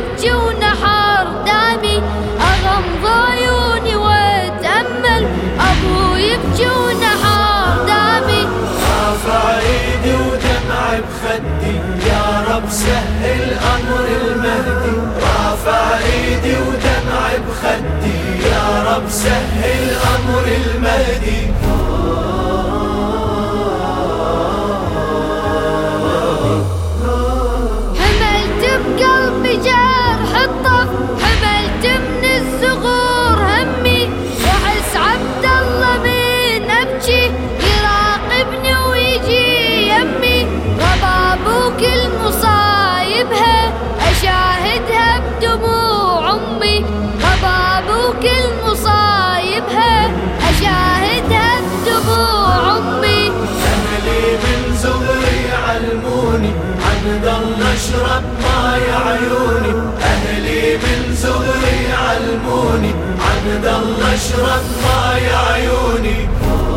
يبكي ونحر دامي أغمض عيوني وأتأمل أبو يبكي ونحر دامي رافع ايدي ودمع بخدي يا رب سهل أمر المهدي رافع ايدي ودمع بخدي يا رب سهل أمر المهدي حملت بقلبي جرح الطف حملت من الزغور همي وأحس عبد الله من أبكي يراقبني ويجي يمي ربابوك المصايبها أشاهدها بدموع أمي ربابوك المصايبها أشاهدها بدموع أمي أهلي من زغري علموني عبد الله اشرب ماي عيوني أهلي من زغري علموني عبد الله اشرب ماي عيوني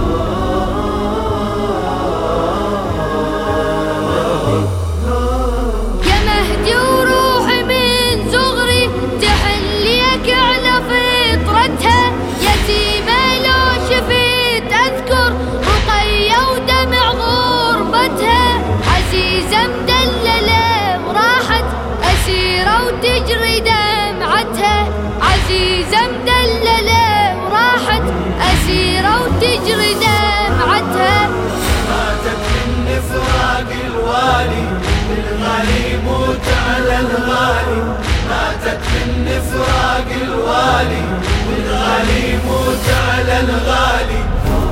يا مهدي وروحي من زغري تحليك على فطرتها يتيمة لو شفت أذكر رقية ودمع غربتها عزيزة مدللة وراحت أسيرة وتجري دمعتها عزيزة مدللة وراحت أسيرة وتجري دمعتها ماتت من فراق الوالي الغالي موت على الغالي ماتت من فراق الوالي الغالي موت على الغالي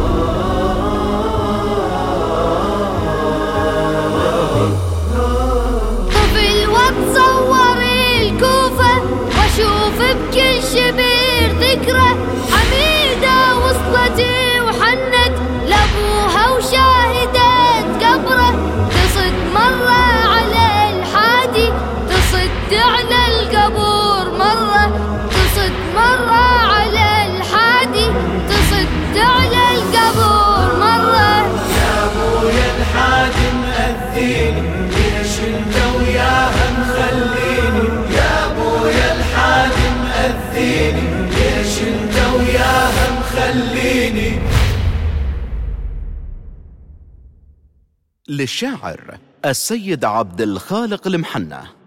طفل واتصور الكوفة واشوف بكل شبر ذكرى حميدة وصلتي وحنت لابوها وشاهدت قبره تصد مرة على الحادي تصد على القبور مرة تصد مرة على الحادي تصد على القبور مرة يا ابويا الحادي مأذيني ليش انت وياها مخليني يا ابويا الحادي مأذيني ليش انت وياها مخليني. للشاعر السيد عبد الخالق المحنة.